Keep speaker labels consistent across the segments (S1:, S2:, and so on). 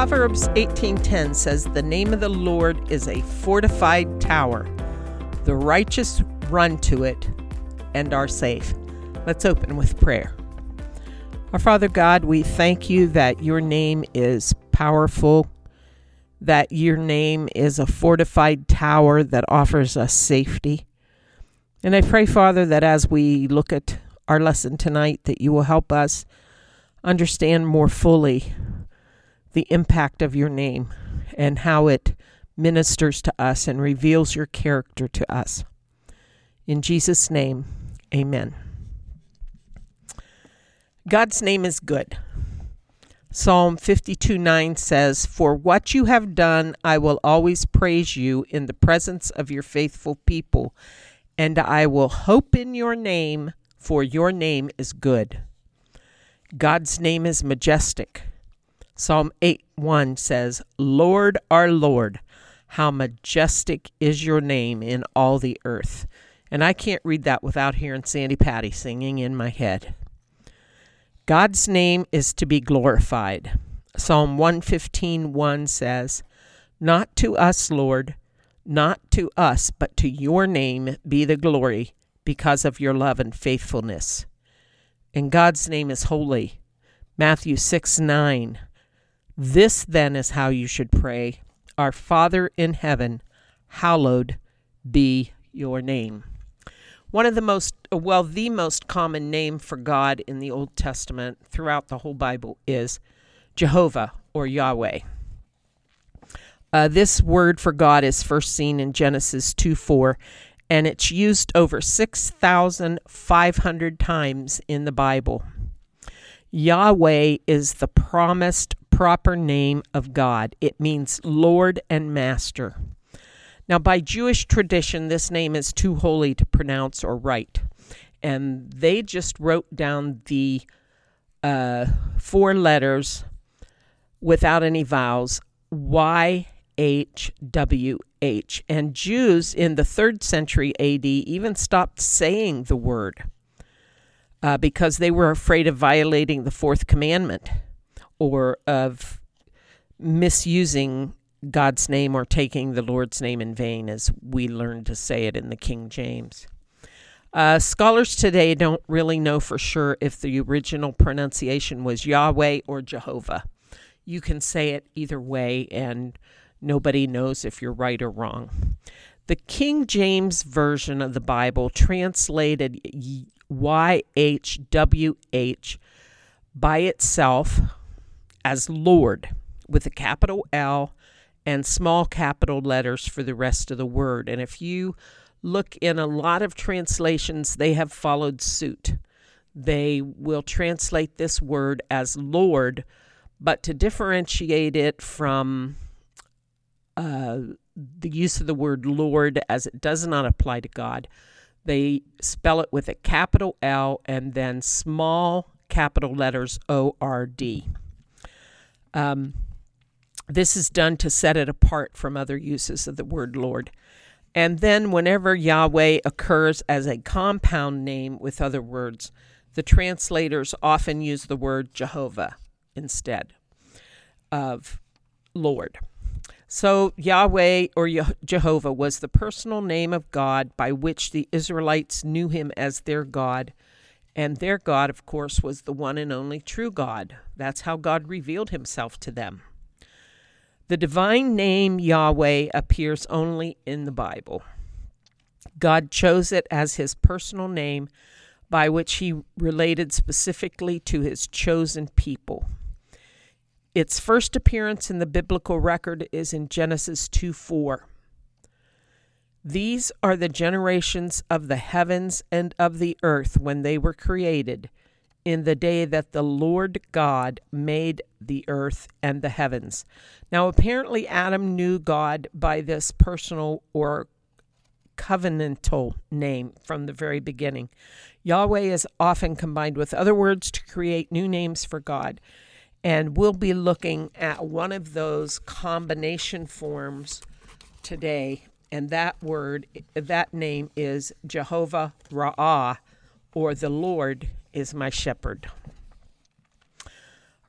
S1: Proverbs 18:10 says, "The name of the Lord is a fortified tower. The righteous run to it and are safe." Let's open with prayer. Our Father God, we thank you that your name is powerful, that your name is a fortified tower that offers us safety. And I pray, Father, that as we look at our lesson tonight, that you will help us understand more fully the impact of your name and how it ministers to us and reveals your character to us. In Jesus' name, amen. God's name is good. Psalm 52:9 says, "For what you have done, I will always praise you in the presence of your faithful people, and I will hope in your name, for your name is good." God's name is majestic. Psalm 8:1 says, "Lord, our Lord, how majestic is your name in all the earth." And I can't read that without hearing Sandy Patty singing in my head. God's name is to be glorified. Psalm 115:1 says, "Not to us, Lord, not to us, but to your name be the glory because of your love and faithfulness." And God's name is holy. Matthew 6:9. "This then is how you should pray. Our Father in heaven, hallowed be your name." One of the most common name for God in the Old Testament throughout the whole Bible is Jehovah or Yahweh. This word for God is first seen in Genesis 2:4, and it's used over 6,500 times in the Bible. Yahweh is the promised proper name of God. It means Lord and Master. Now, by Jewish tradition, this name is too holy to pronounce or write, and they just wrote down the 4 letters without any vowels, YHWH. And Jews in the 3rd century AD even stopped saying the word because they were afraid of violating the 4th commandment or of misusing God's name or taking the Lord's name in vain, as we learned to say it in the King James. Scholars today don't really know for sure if the original pronunciation was Yahweh or Jehovah. You can say it either way, and nobody knows if you're right or wrong. The King James Version of the Bible translated YHWH by itself as Lord, with a capital L and small capital letters for the rest of the word. And if you look in a lot of translations, they have followed suit. They will translate this word as Lord, but to differentiate it from the use of the word Lord, as it does not apply to God, they spell it with a capital L and then small capital letters ORD. This is done to set it apart from other uses of the word Lord. And then whenever Yahweh occurs as a compound name with other words, the translators often use the word Jehovah instead of Lord. So Yahweh or Jehovah was the personal name of God by which the Israelites knew him as their God. And their God, of course, was the one and only true God. That's how God revealed himself to them. The divine name Yahweh appears only in the Bible. God chose it as his personal name by which he related specifically to his chosen people. Its first appearance in the biblical record is in Genesis 2:4. "These are the generations of the heavens and of the earth when they were created, in the day that the Lord God made the earth and the heavens." Now, apparently Adam knew God by this personal or covenantal name from the very beginning. Yahweh is often combined with other words to create new names for God. And we'll be looking at one of those combination forms today. And that name is Jehovah Ra'ah, or the Lord is my shepherd.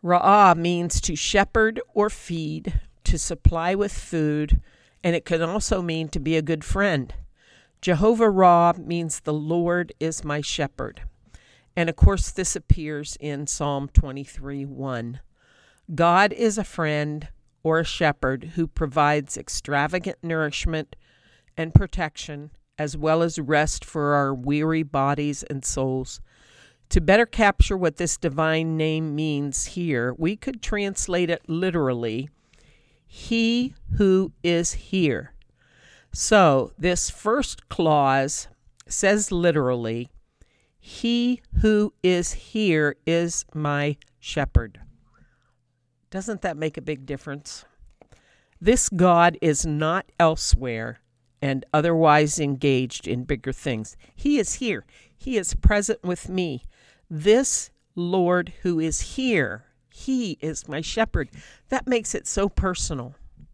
S1: Ra'ah means to shepherd or feed, to supply with food, and it can also mean to be a good friend. Jehovah Ra means the Lord is my shepherd. And of course, this appears in Psalm 23:1. God is a friend or a shepherd who provides extravagant nourishment and protection, as well as rest for our weary bodies and souls. To better capture what this divine name means here, we could translate it literally, He who is here. So this first clause says literally, He who is here is my shepherd. Doesn't that make a big difference? This God is not elsewhere and otherwise engaged in bigger things. He is here. He is present with me. This Lord who is here, He is my shepherd. That makes it so personal.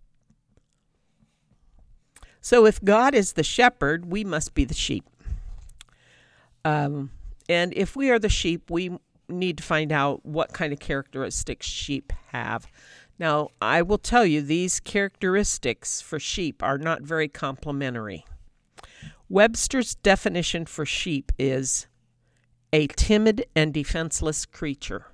S1: So if God is the shepherd, we must be the sheep. And if we are the sheep, we need to find out what kind of characteristics sheep have. Now, I will tell you, these characteristics for sheep are not very complimentary. Webster's definition for sheep is a timid and defenseless creature.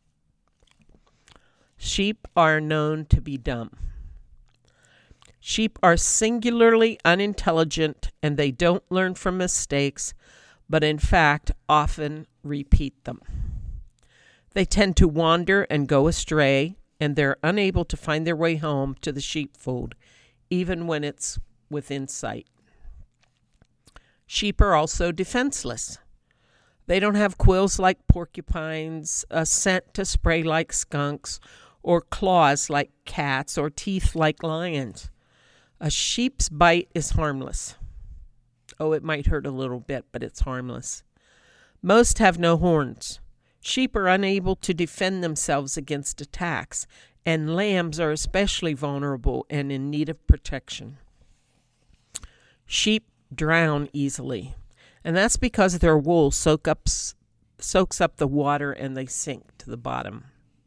S1: Sheep are known to be dumb. Sheep are singularly unintelligent, and they don't learn from mistakes, but in fact often repeat them. They tend to wander and go astray, and they're unable to find their way home to the sheepfold, even when it's within sight. Sheep are also defenseless. They don't have quills like porcupines, a scent to spray like skunks, or claws like cats, or teeth like lions. A sheep's bite is harmless. Oh, it might hurt a little bit, but it's harmless. Most have no horns. Sheep are unable to defend themselves against attacks, and lambs are especially vulnerable and in need of protection. Sheep drown easily, and that's because their wool soaks up the water and they sink to the bottom.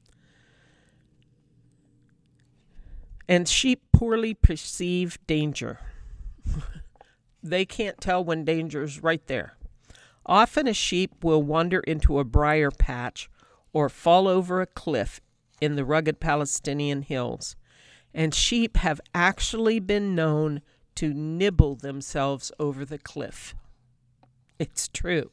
S1: And sheep poorly perceive danger. They can't tell when danger is right there. Often a sheep will wander into a briar patch or fall over a cliff in the rugged Palestinian hills, and sheep have actually been known to nibble themselves over the cliff. It's true.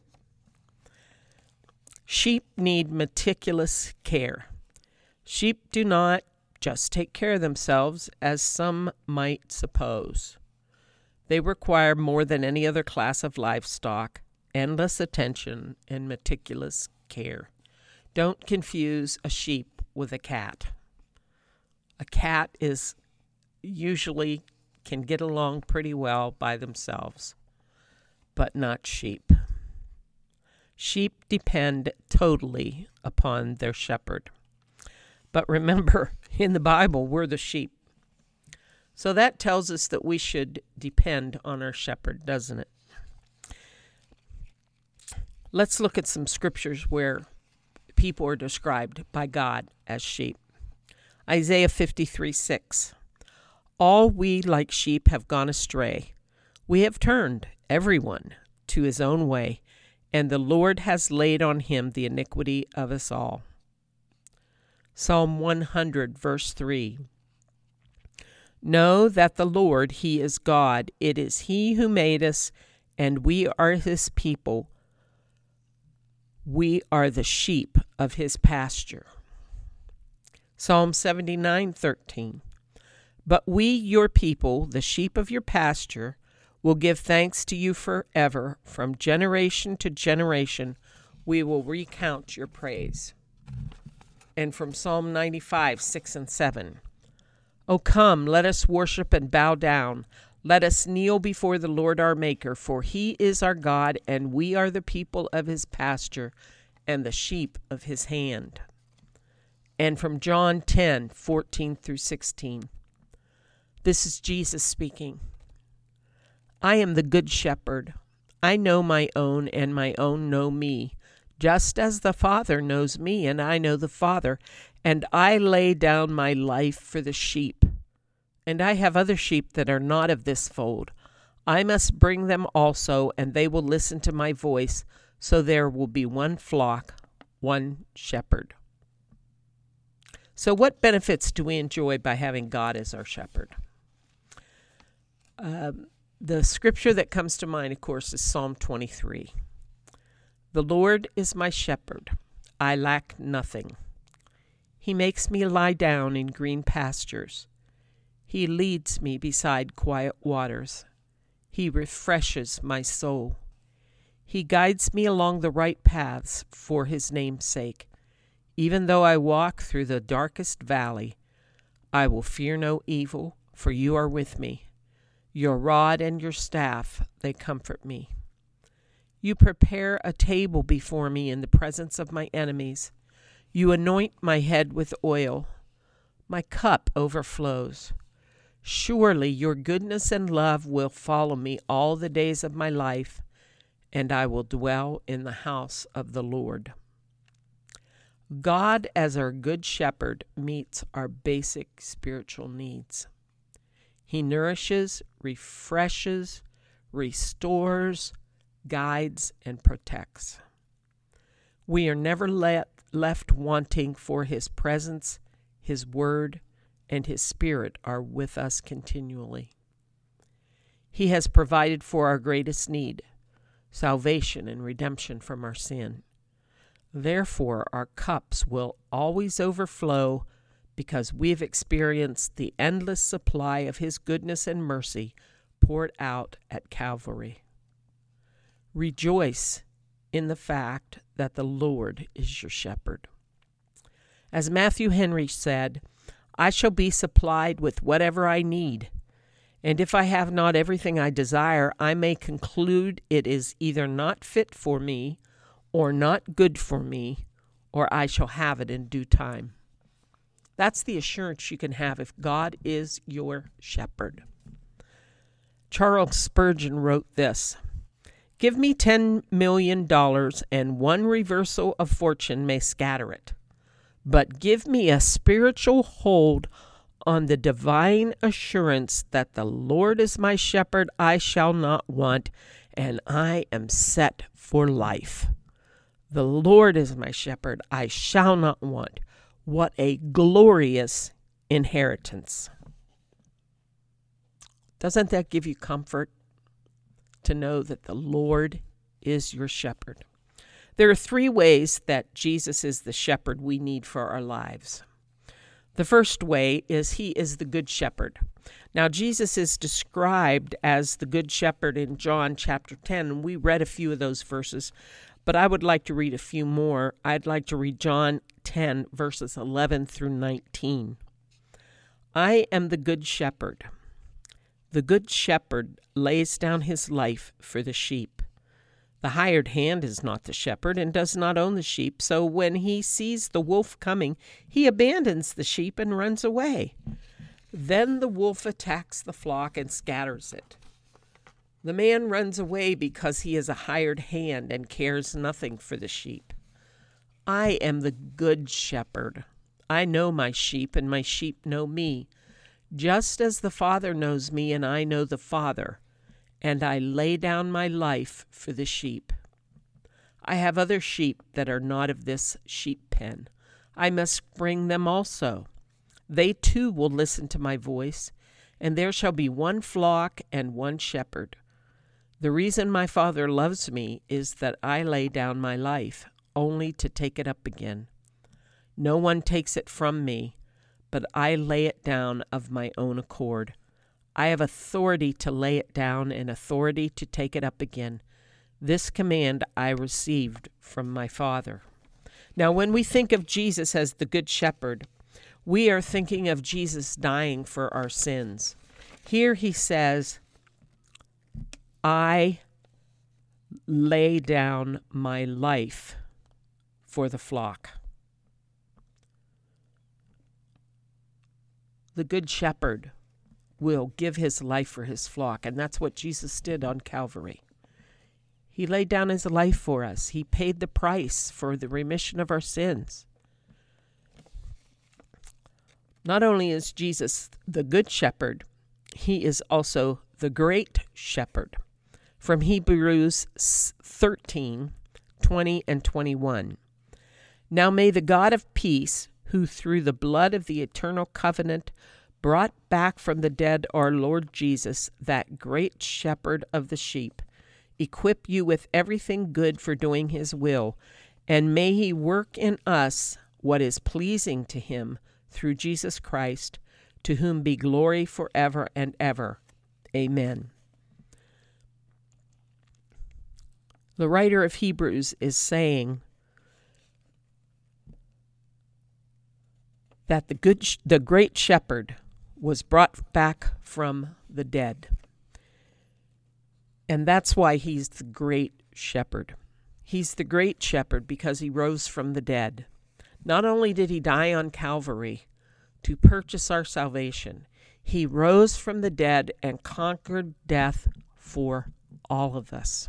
S1: Sheep need meticulous care. Sheep do not just take care of themselves, as some might suppose. They require more than any other class of livestock, endless attention and meticulous care. Don't confuse a sheep with a cat. A cat is usually can get along pretty well by themselves, but not sheep. Sheep depend totally upon their shepherd. But remember, in the Bible, we're the sheep. So that tells us that we should depend on our shepherd, doesn't it? Let's look at some scriptures where people are described by God as sheep. Isaiah 53:6. All we like sheep have gone astray. We have turned, everyone, to his own way, and the Lord has laid on him the iniquity of us all. Psalm 100, verse 3. Know that the Lord, He is God. It is He who made us, and we are His people. We are the sheep of His pasture. Psalm 79:13. But we, your people, the sheep of your pasture, will give thanks to you forever. From generation to generation, we will recount your praise. And from Psalm 95:6 and 7. O come, let us worship and bow down. Let us kneel before the Lord our Maker, for He is our God, and we are the people of His pasture and the sheep of His hand. And from John 10:14 through 16. This is Jesus speaking. I am the good shepherd. I know my own, and my own know me, just as the Father knows me, and I know the Father, and I lay down my life for the sheep. And I have other sheep that are not of this fold. I must bring them also, and they will listen to my voice, so there will be one flock, one shepherd. So what benefits do we enjoy by having God as our shepherd? The scripture that comes to mind, of course, is Psalm 23. The Lord is my shepherd. I lack nothing. He makes me lie down in green pastures. He leads me beside quiet waters. He refreshes my soul. He guides me along the right paths for his name's sake. Even though I walk through the darkest valley, I will fear no evil, for you are with me. Your rod and your staff, they comfort me. You prepare a table before me in the presence of my enemies. You anoint my head with oil. My cup overflows. Surely your goodness and love will follow me all the days of my life, and I will dwell in the house of the Lord. God, as our good shepherd, meets our basic spiritual needs. He nourishes, refreshes, restores, guides, and protects. We are never left wanting, for his presence, his word, and his Spirit are with us continually. He has provided for our greatest need, salvation and redemption from our sin. Therefore, our cups will always overflow because we've experienced the endless supply of his goodness and mercy poured out at Calvary. Rejoice in the fact that the Lord is your shepherd. As Matthew Henry said, I shall be supplied with whatever I need, and if I have not everything I desire, I may conclude it is either not fit for me, or not good for me, or I shall have it in due time. That's the assurance you can have if God is your shepherd. Charles Spurgeon wrote this: "Give me $10 million, and one reversal of fortune may scatter it. But give me a spiritual hold on the divine assurance that the Lord is my shepherd, I shall not want, and I am set for life. The Lord is my shepherd, I shall not want." What a glorious inheritance. Doesn't that give you comfort to know that the Lord is your shepherd? There are 3 ways that Jesus is the shepherd we need for our lives. The first way is he is the good shepherd. Now, Jesus is described as the good shepherd in John chapter 10, and we read a few of those verses, but I would like to read a few more. I'd like to read John 10, verses 11 through 19. I am the good shepherd. The good shepherd lays down his life for the sheep. The hired hand is not the shepherd and does not own the sheep, so when he sees the wolf coming, he abandons the sheep and runs away. Then the wolf attacks the flock and scatters it. The man runs away because he is a hired hand and cares nothing for the sheep. I am the good shepherd. I know my sheep, and my sheep know me, just as the Father knows me, and I know the Father, and I lay down my life for the sheep. I have other sheep that are not of this sheep pen. I must bring them also. They too will listen to my voice, and there shall be one flock and one shepherd. The reason my Father loves me is that I lay down my life, only to take it up again. No one takes it from me, but I lay it down of my own accord. I have authority to lay it down and authority to take it up again. This command I received from my Father. Now, when we think of Jesus as the Good Shepherd, we are thinking of Jesus dying for our sins. Here he says, I lay down my life for the flock. The Good Shepherd will give his life for his flock, and that's what Jesus did on Calvary. He laid down his life for us. He paid the price for the remission of our sins. Not only is Jesus the good shepherd, he is also the great shepherd. From Hebrews 13:20 and 21. Now may the God of peace, who through the blood of the eternal covenant brought back from the dead our Lord Jesus, that great shepherd of the sheep, equip you with everything good for doing his will, and may he work in us what is pleasing to him through Jesus Christ, to whom be glory forever and ever. Amen. The writer of Hebrews is saying that the great shepherd was brought back from the dead. And that's why he's the great shepherd. He's the great shepherd because he rose from the dead. Not only did he die on Calvary to purchase our salvation, he rose from the dead and conquered death for all of us.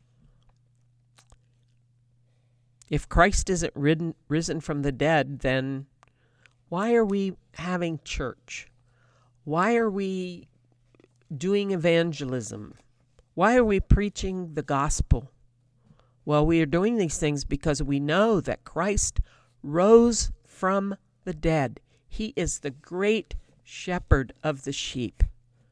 S1: If Christ isn't risen from the dead, then why are we having church? Why are we doing evangelism? Why are we preaching the gospel? Well, we are doing these things because we know that Christ rose from the dead. He is the great shepherd of the sheep.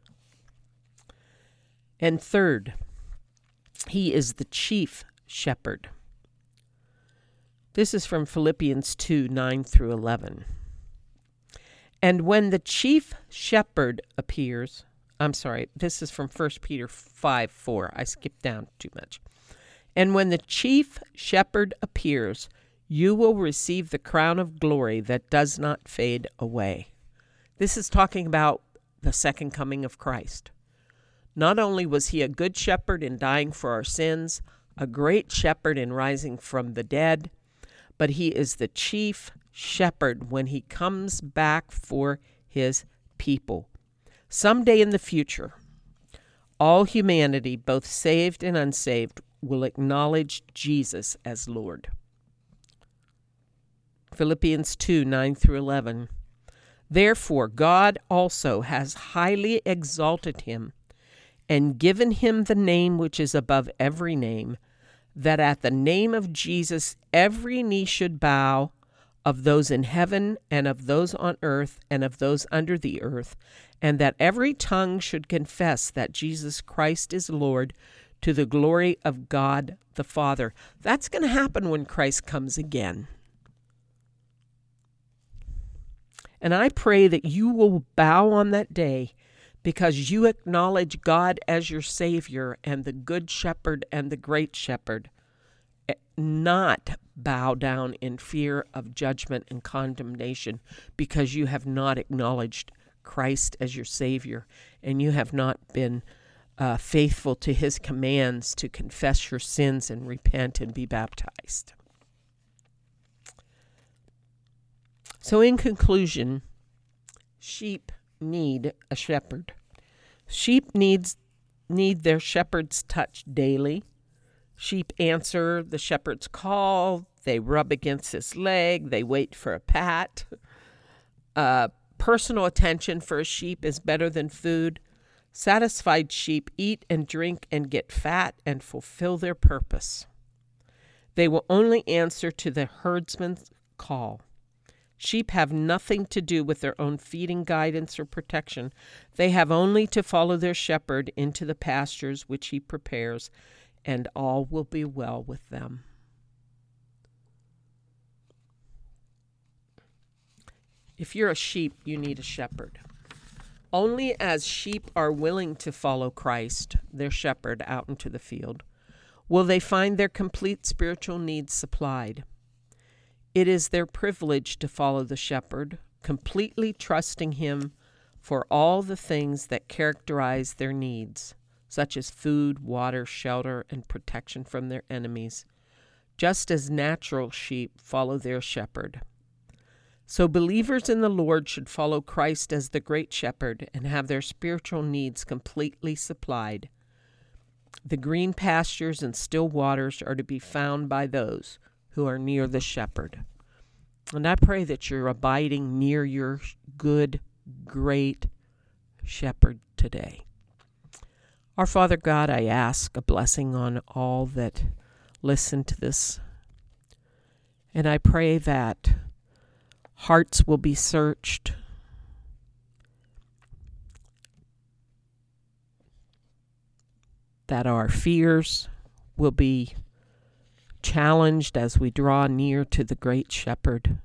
S1: And third, he is the chief shepherd. This is from Philippians 2:9 through 11. And when the chief shepherd appears, this is from 1 Peter 5:4. I skipped down too much. And when the chief shepherd appears, you will receive the crown of glory that does not fade away. This is talking about the second coming of Christ. Not only was he a good shepherd in dying for our sins, a great shepherd in rising from the dead, but he is the chief shepherd when he comes back for his people. Someday in the future, all humanity, both saved and unsaved, will acknowledge Jesus as Lord. Philippians 2:9 through 11. Therefore, God also has highly exalted him and given him the name which is above every name, that at the name of Jesus every knee should bow, of those in heaven and of those on earth and of those under the earth, and that every tongue should confess that Jesus Christ is Lord, to the glory of God the Father. That's going to happen when Christ comes again. And I pray that you will bow on that day because you acknowledge God as your Savior and the Good Shepherd and the Great Shepherd, not bow down in fear of judgment and condemnation because you have not acknowledged Christ as your Savior and you have not been faithful to his commands to confess your sins and repent and be baptized. So in conclusion, sheep need a shepherd. Sheep need their shepherd's touch daily. Sheep answer the shepherd's call. They rub against his leg. They wait for a pat. Personal attention for a sheep is better than food. Satisfied sheep eat and drink and get fat and fulfill their purpose. They will only answer to the herdsman's call. Sheep have nothing to do with their own feeding, guidance, or protection. They have only to follow their shepherd into the pastures which he prepares, and all will be well with them. If you're a sheep, you need a shepherd. Only as sheep are willing to follow Christ, their shepherd, out into the field, will they find their complete spiritual needs supplied. It is their privilege to follow the shepherd, completely trusting him for all the things that characterize their needs, such as food, water, shelter, and protection from their enemies, just as natural sheep follow their shepherd. So believers in the Lord should follow Christ as the great shepherd and have their spiritual needs completely supplied. The green pastures and still waters are to be found by those who are near the shepherd. And I pray that you're abiding near your good, great shepherd today. Our Father God, I ask a blessing on all that listen to this. And I pray that hearts will be searched, that our fears will be challenged as we draw near to the great shepherd,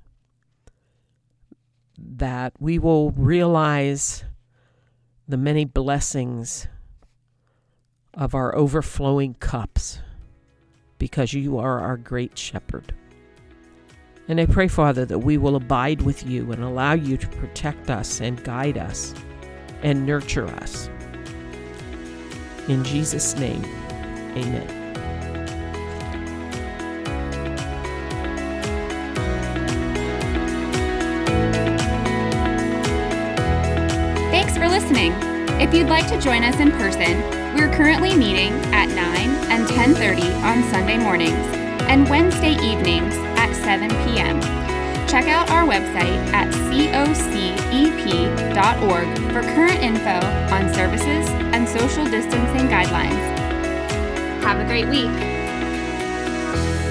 S1: that we will realize the many blessings of our overflowing cups because you are our great shepherd. And I pray, Father, that we will abide with you and allow you to protect us and guide us and nurture us. In Jesus' name, amen.
S2: Thanks for listening. If you'd like to join us in person, we're currently meeting at 9 and 10:30 on Sunday mornings and Wednesday evenings at 7 p.m. Check out our website at cocep.org for current info on services and social distancing guidelines. Have a great week.